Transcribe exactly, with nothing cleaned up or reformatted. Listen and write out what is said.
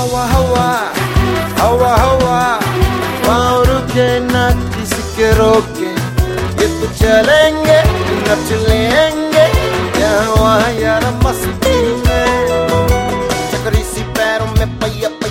हवा हवा हवा हवा पाँव रुके ना किसी रोके, ये तो चलेंगे नच लेंगे यहाँ वहाँ यार मस्ती में, चक्री सी पैरों में पहिया